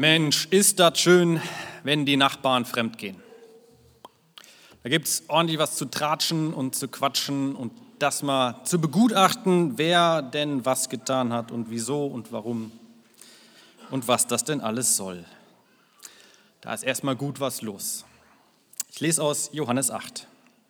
Mensch, ist das schön, wenn die Nachbarn fremdgehen. Da gibt es ordentlich was zu tratschen und zu quatschen und das mal zu begutachten, wer denn was getan hat und wieso und warum und was das denn alles soll. Da ist erstmal gut was los. Ich lese aus Johannes 8.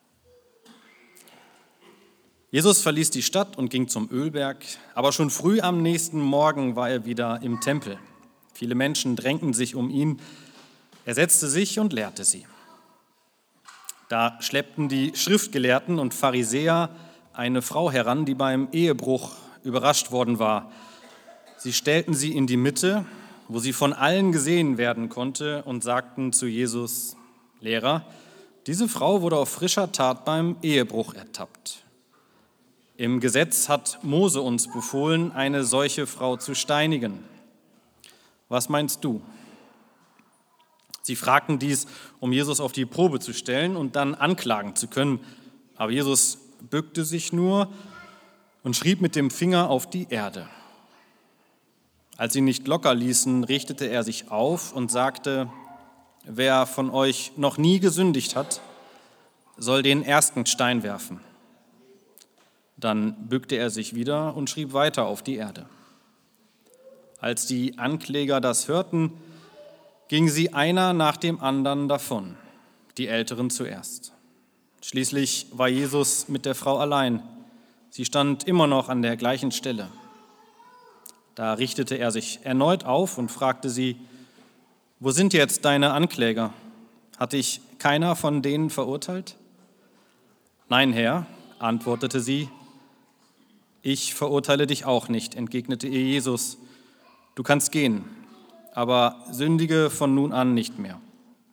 Jesus verließ die Stadt und ging zum Ölberg, aber schon früh am nächsten Morgen war er wieder im Tempel. Viele Menschen drängten sich um ihn. Er setzte sich und lehrte sie. Da schleppten die Schriftgelehrten und Pharisäer eine Frau heran, die beim Ehebruch überrascht worden war. Sie stellten sie in die Mitte, wo sie von allen gesehen werden konnte, und sagten zu Jesus: Lehrer, diese Frau wurde auf frischer Tat beim Ehebruch ertappt. Im Gesetz hat Mose uns befohlen, eine solche Frau zu steinigen. Was meinst du? Sie fragten dies, um Jesus auf die Probe zu stellen und dann anklagen zu können. Aber Jesus bückte sich nur und schrieb mit dem Finger auf die Erde. Als sie nicht locker ließen, richtete er sich auf und sagte: Wer von euch noch nie gesündigt hat, soll den ersten Stein werfen. Dann bückte er sich wieder und schrieb weiter auf die Erde. Als die Ankläger das hörten, gingen sie einer nach dem anderen davon, die Älteren zuerst. Schließlich war Jesus mit der Frau allein. Sie stand immer noch an der gleichen Stelle. Da richtete er sich erneut auf und fragte sie: Wo sind jetzt deine Ankläger? Hat dich keiner von denen verurteilt? Nein, Herr, antwortete sie. Ich verurteile dich auch nicht, entgegnete ihr Jesus. Du kannst gehen, aber sündige von nun an nicht mehr.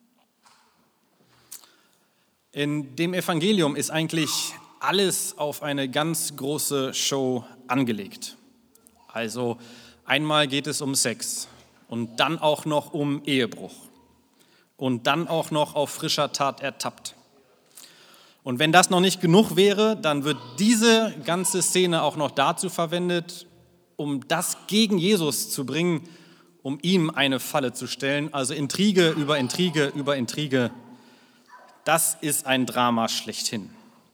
In dem Evangelium ist eigentlich alles auf eine ganz große Show angelegt. Also einmal geht es um Sex und dann auch noch um Ehebruch und dann auch noch auf frischer Tat ertappt. Und wenn das noch nicht genug wäre, dann wird diese ganze Szene auch noch dazu verwendet, um das gegen Jesus zu bringen, um ihm eine Falle zu stellen. Also Intrige über Intrige über Intrige. Das ist ein Drama schlechthin.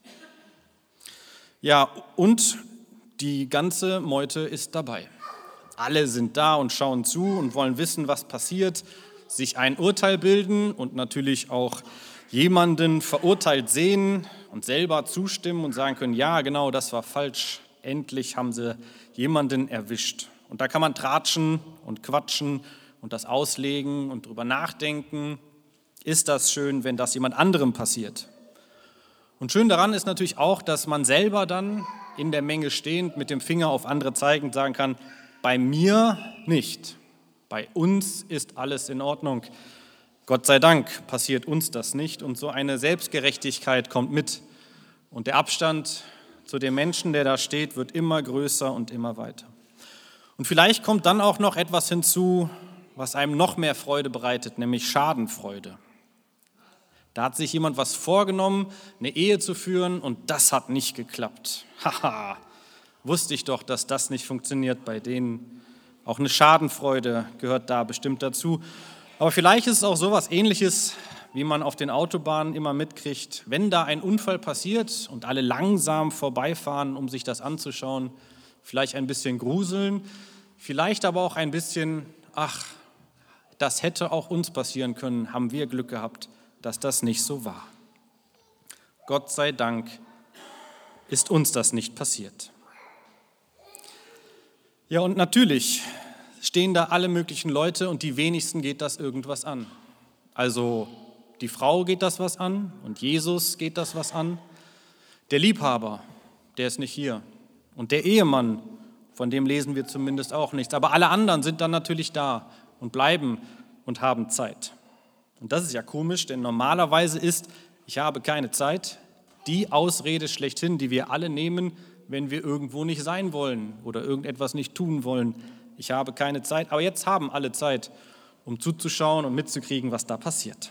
Ja, und die ganze Meute ist dabei. Alle sind da und schauen zu und wollen wissen, was passiert, sich ein Urteil bilden und natürlich auch jemanden verurteilt sehen und selber zustimmen und sagen können: Ja, genau, das war falsch. Endlich haben sie jemanden erwischt. Und da kann man tratschen und quatschen und das auslegen und drüber nachdenken. Ist das schön, wenn das jemand anderem passiert? Und schön daran ist natürlich auch, dass man selber dann in der Menge stehend mit dem Finger auf andere zeigend sagen kann: Bei mir nicht. Bei uns ist alles in Ordnung. Gott sei Dank passiert uns das nicht. Und so eine Selbstgerechtigkeit kommt mit. Und der Abstand zu dem Menschen, der da steht, wird immer größer und immer weiter. Und vielleicht kommt dann auch noch etwas hinzu, was einem noch mehr Freude bereitet, nämlich Schadenfreude. Da hat sich jemand was vorgenommen, eine Ehe zu führen, und das hat nicht geklappt. Haha, wusste ich doch, dass das nicht funktioniert bei denen. Auch eine Schadenfreude gehört da bestimmt dazu. Aber vielleicht ist es auch sowas Ähnliches, wie man auf den Autobahnen immer mitkriegt, wenn da ein Unfall passiert und alle langsam vorbeifahren, um sich das anzuschauen, vielleicht ein bisschen gruseln, vielleicht aber auch ein bisschen: Ach, das hätte auch uns passieren können, haben wir Glück gehabt, dass das nicht so war. Gott sei Dank ist uns das nicht passiert. Ja, und natürlich stehen da alle möglichen Leute und die wenigsten geht das irgendwas an. Also die Frau geht das was an und Jesus geht das was an. Der Liebhaber, der ist nicht hier. Und der Ehemann, von dem lesen wir zumindest auch nichts. Aber alle anderen sind dann natürlich da und bleiben und haben Zeit. Und das ist ja komisch, denn normalerweise ist: Ich habe keine Zeit die Ausrede schlechthin, die wir alle nehmen, wenn wir irgendwo nicht sein wollen oder irgendetwas nicht tun wollen. Ich habe keine Zeit, aber jetzt haben alle Zeit, um zuzuschauen und mitzukriegen, was da passiert.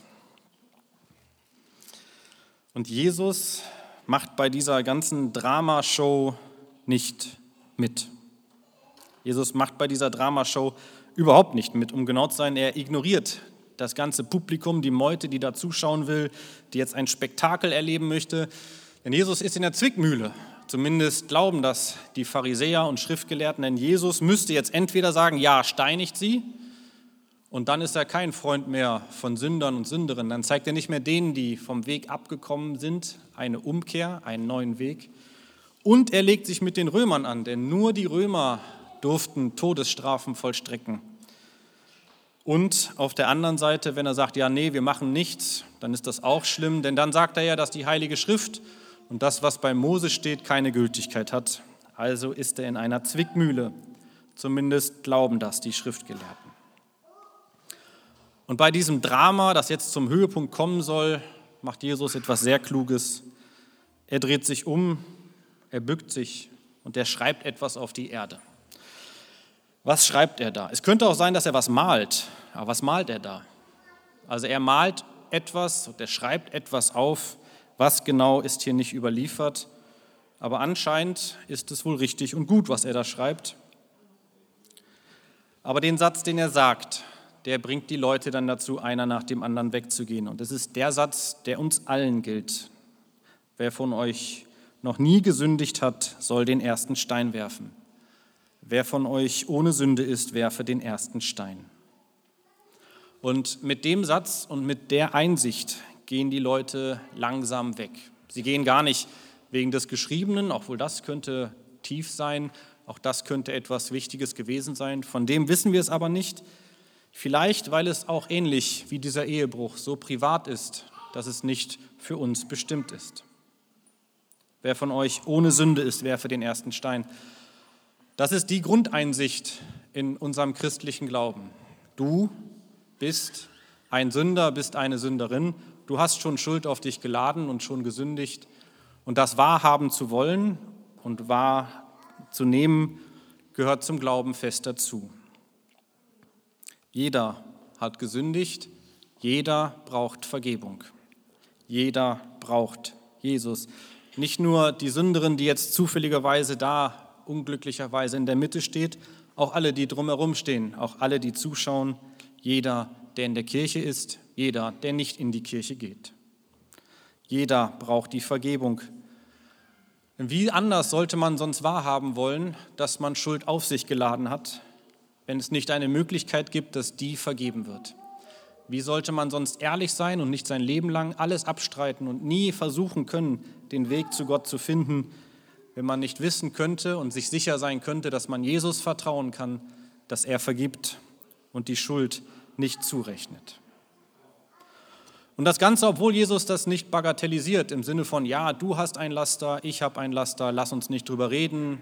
Und Jesus macht bei dieser ganzen Dramashow nicht mit. Jesus macht bei dieser Dramashow überhaupt nicht mit, um genau zu sein. Er ignoriert das ganze Publikum, die Meute, die da zuschauen will, die jetzt ein Spektakel erleben möchte. Denn Jesus ist in der Zwickmühle. Zumindest glauben das die Pharisäer und Schriftgelehrten. Denn Jesus müsste jetzt entweder sagen, ja, steinigt sie. Und dann ist er kein Freund mehr von Sündern und Sünderinnen. Dann zeigt er nicht mehr denen, die vom Weg abgekommen sind, eine Umkehr, einen neuen Weg. Und er legt sich mit den Römern an, denn nur die Römer durften Todesstrafen vollstrecken. Und auf der anderen Seite, wenn er sagt, ja, nee, wir machen nichts, dann ist das auch schlimm, denn dann sagt er ja, dass die Heilige Schrift und das, was bei Mose steht, keine Gültigkeit hat. Also ist er in einer Zwickmühle. Zumindest glauben das die Schriftgelehrten. Und bei diesem Drama, das jetzt zum Höhepunkt kommen soll, macht Jesus etwas sehr Kluges. Er dreht sich um, er bückt sich und er schreibt etwas auf die Erde. Was schreibt er da? Es könnte auch sein, dass er was malt. Aber was malt er da? Also er malt etwas und er schreibt etwas auf. Was genau ist hier nicht überliefert. Aber anscheinend ist es wohl richtig und gut, was er da schreibt. Aber den Satz, den er sagt, der bringt die Leute dann dazu, einer nach dem anderen wegzugehen. Und es ist der Satz, der uns allen gilt. Wer von euch noch nie gesündigt hat, soll den ersten Stein werfen. Wer von euch ohne Sünde ist, werfe den ersten Stein. Und mit dem Satz und mit der Einsicht gehen die Leute langsam weg. Sie gehen gar nicht wegen des Geschriebenen, obwohl das könnte tief sein, auch das könnte etwas Wichtiges gewesen sein. Von dem wissen wir es aber nicht. Vielleicht, weil es auch ähnlich wie dieser Ehebruch so privat ist, dass es nicht für uns bestimmt ist. Wer von euch ohne Sünde ist, werfe den ersten Stein. Das ist die Grundeinsicht in unserem christlichen Glauben. Du bist ein Sünder, bist eine Sünderin. Du hast schon Schuld auf dich geladen und schon gesündigt. Und das wahrhaben zu wollen und wahrzunehmen, gehört zum Glauben fest dazu. Jeder hat gesündigt, jeder braucht Vergebung. Jeder braucht Jesus. Nicht nur die Sünderin, die jetzt zufälligerweise da unglücklicherweise in der Mitte steht, auch alle, die drumherum stehen, auch alle, die zuschauen, jeder, der in der Kirche ist, jeder, der nicht in die Kirche geht. Jeder braucht die Vergebung. Wie anders sollte man sonst wahrhaben wollen, dass man Schuld auf sich geladen hat, wenn es nicht eine Möglichkeit gibt, dass die vergeben wird? Wie sollte man sonst ehrlich sein und nicht sein Leben lang alles abstreiten und nie versuchen können, den Weg zu Gott zu finden, wenn man nicht wissen könnte und sich sicher sein könnte, dass man Jesus vertrauen kann, dass er vergibt und die Schuld nicht zurechnet? Und das Ganze, obwohl Jesus das nicht bagatellisiert, im Sinne von, ja, du hast ein Laster, ich habe ein Laster, lass uns nicht drüber reden.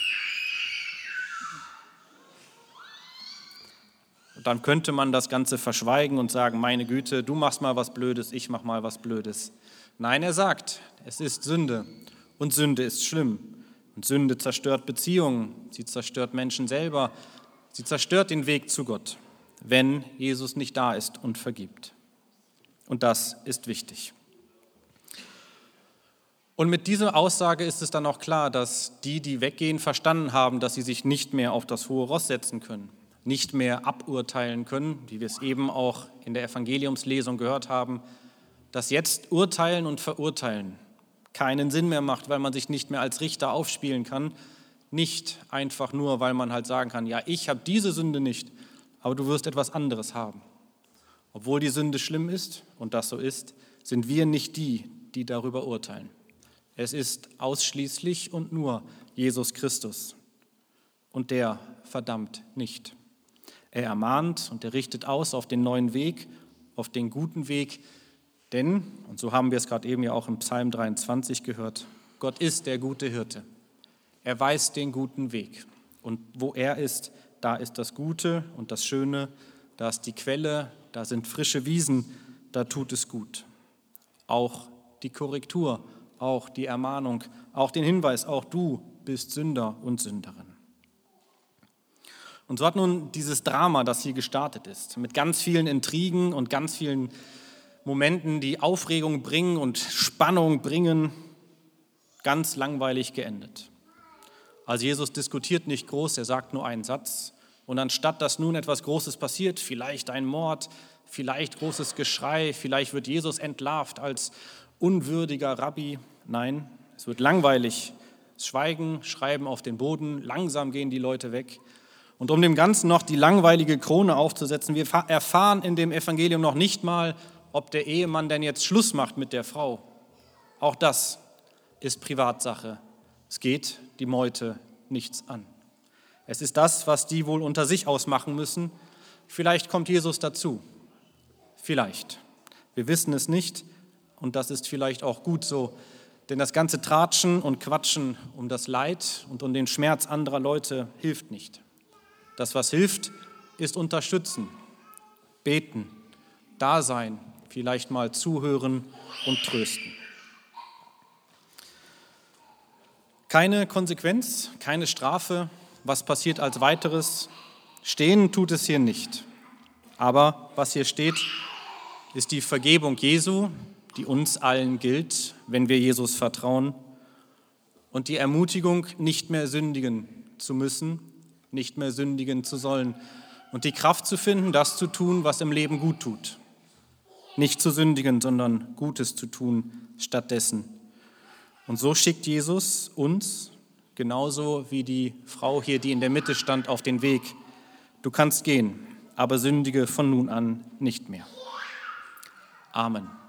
Dann könnte man das Ganze verschweigen und sagen, meine Güte, du machst mal was Blödes, ich mach mal was Blödes. Nein, er sagt, es ist Sünde und Sünde ist schlimm. Und Sünde zerstört Beziehungen, sie zerstört Menschen selber, sie zerstört den Weg zu Gott, wenn Jesus nicht da ist und vergibt. Und das ist wichtig. Und mit dieser Aussage ist es dann auch klar, dass die weggehen, verstanden haben, dass sie sich nicht mehr auf das hohe Ross setzen können, nicht mehr aburteilen können, wie wir es eben auch in der Evangeliumslesung gehört haben, dass jetzt Urteilen und Verurteilen keinen Sinn mehr macht, weil man sich nicht mehr als Richter aufspielen kann, nicht einfach nur, weil man halt sagen kann, ja, ich habe diese Sünde nicht, aber du wirst etwas anderes haben. Obwohl die Sünde schlimm ist und das so ist, sind wir nicht die, die darüber urteilen. Es ist ausschließlich und nur Jesus Christus und der verdammt nicht. Er ermahnt und er richtet aus auf den neuen Weg, auf den guten Weg, denn, und so haben wir es gerade eben ja auch im Psalm 23 gehört, Gott ist der gute Hirte. Er weiß den guten Weg. Und wo er ist, da ist das Gute und das Schöne, da ist die Quelle, da sind frische Wiesen, da tut es gut. Auch die Korrektur, auch die Ermahnung, auch den Hinweis, auch du bist Sünder und Sünderin. Und so hat nun dieses Drama, das hier gestartet ist, mit ganz vielen Intrigen und ganz vielen Momenten, die Aufregung bringen und Spannung bringen, ganz langweilig geendet. Also Jesus diskutiert nicht groß, er sagt nur einen Satz Und anstatt dass nun etwas Großes passiert, vielleicht ein Mord, vielleicht großes Geschrei, vielleicht wird Jesus entlarvt als unwürdiger Rabbi, nein, es wird langweilig. Schweigen, Schreiben auf den Boden, langsam gehen die Leute weg. Und um dem Ganzen noch die langweilige Krone aufzusetzen, wir erfahren in dem Evangelium noch nicht mal, ob der Ehemann denn jetzt Schluss macht mit der Frau. Auch das ist Privatsache. Es geht die Meute nichts an. Es ist das, was die wohl unter sich ausmachen müssen. Vielleicht kommt Jesus dazu. Vielleicht. Wir wissen es nicht und das ist vielleicht auch gut so. Denn das ganze Tratschen und Quatschen um das Leid und um den Schmerz anderer Leute hilft nicht. Das, was hilft, ist unterstützen, beten, da sein, vielleicht mal zuhören und trösten. Keine Konsequenz, keine Strafe. Was passiert als weiteres? Stehen tut es hier nicht. Aber was hier steht, ist die Vergebung Jesu, die uns allen gilt, wenn wir Jesus vertrauen, und die Ermutigung, nicht mehr sündigen zu müssen, nicht mehr sündigen zu sollen und die Kraft zu finden, das zu tun, was im Leben gut tut. Nicht zu sündigen, sondern Gutes zu tun stattdessen. Und so schickt Jesus uns, genauso wie die Frau hier, die in der Mitte stand, auf den Weg. Du kannst gehen, aber sündige von nun an nicht mehr. Amen.